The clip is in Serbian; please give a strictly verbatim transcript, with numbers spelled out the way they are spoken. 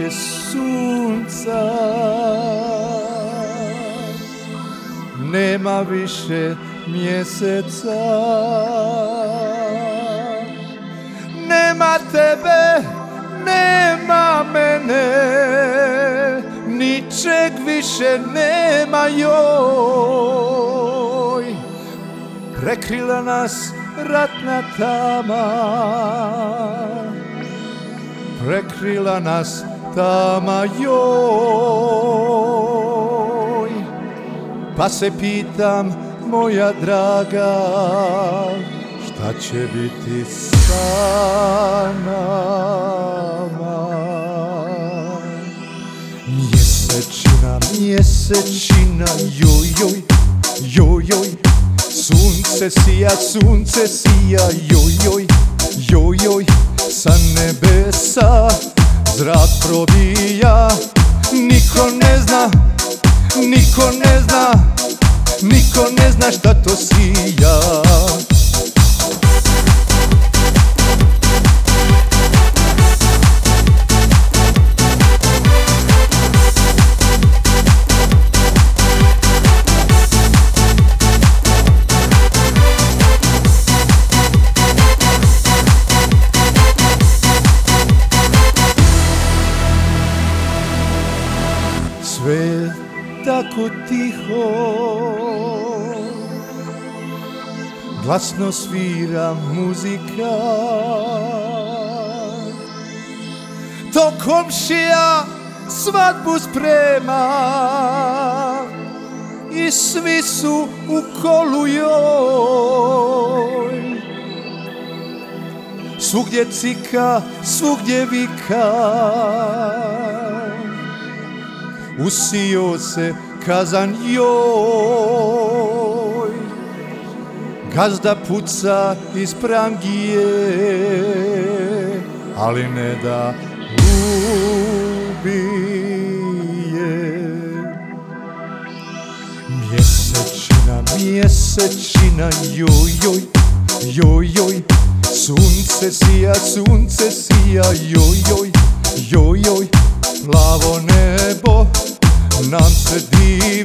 bez sunca. Nema više mjeseca, nema tebe, nema mene, ničeg više nema joj. Prekrila nas ratna tama, prekrila nas tama joj. Pa se pitam, moja draga, šta će biti sa nama? Mjesečina, mjesečina, joj, joj, joj, joj. Sunce sija, sunce sija, joj, joj, joj, joj. Sa nebesa zrak probija, niko ne zna, niko ne zna, niko ne zna šta to sija. Sve tako tiho, glasno svira muzika. To komšija svadbu sprema i svi su u kolu joj. Svugdje cika, svugdje vika, usio se kazan joj. Gazda puca iz prangije, ali ne da ubije. Mjesečina, mjesečina, joj, joj, joj, joj. Sunce sija, sunce sija, joj, joj, joj, joj. Plavo nebo nam se divi.